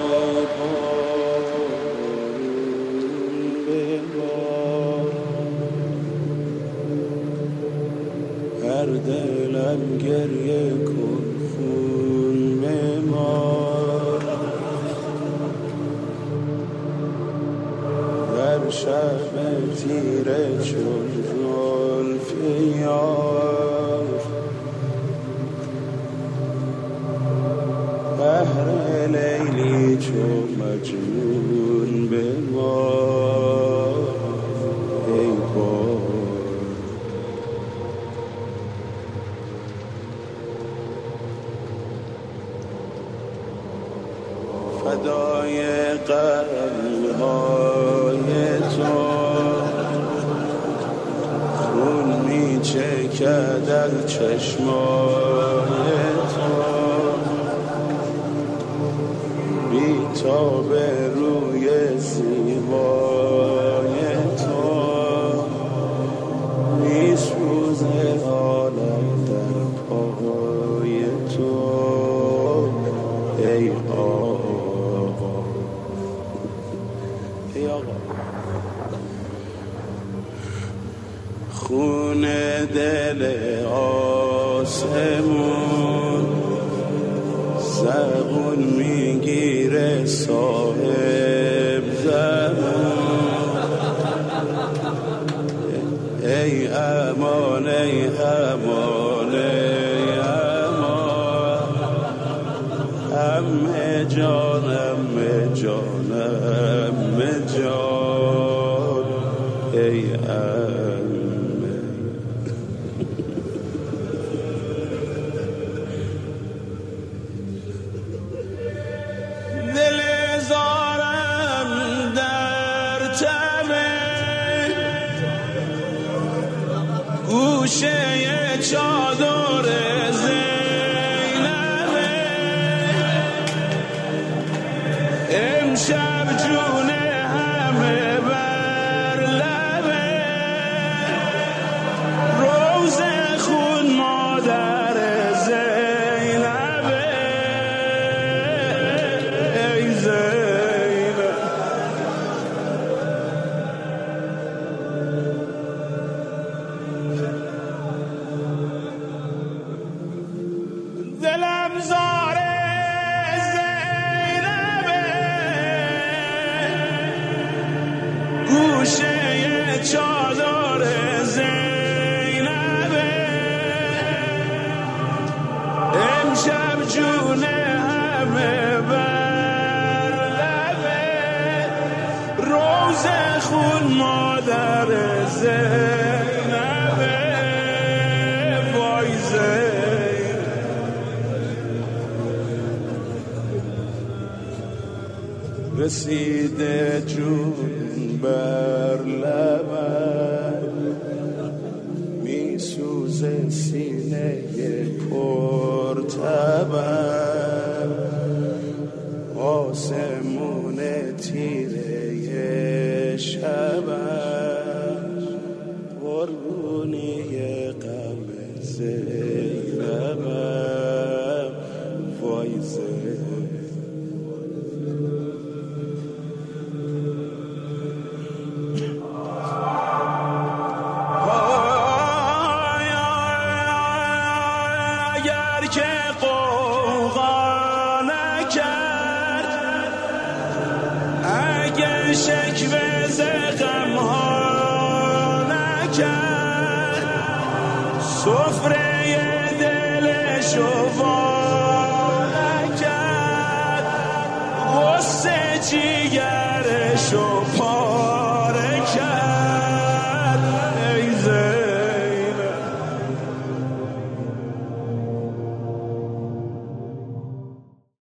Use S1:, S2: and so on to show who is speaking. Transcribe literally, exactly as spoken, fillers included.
S1: هر دلم گریه کن خون بمار در شب تیره چون زلف یار بهر لیلی چون مجنون بمار ای بار فدای قلب‌های تو خون می چکد از چشمای تو بی تاب روی زیبای تو می سوزه عالم در پای تو ای آقا ای آقا خون دل آسمون زبون میگیره صاحب زمان ای امان ای امان ای امان امه جان امه جان امه جان ای امه دل زارم در تمه گوشه چادر زینبه امشب جون همه بر لبه روز خون مادر زینبه ای زینب دلم زاره زینبه گوشه چادر زینبه امشب جون همه بر لبه روز خون مادر زینبه وای زینب رسیده جون بر لبم می سوزه سینه پر تبم آسمون تیره شبم قربونی غم زینبم وای زینب شکوه ز غم‌ها نکرد سفره دلشو وا نکرد غصه جیگرشو پا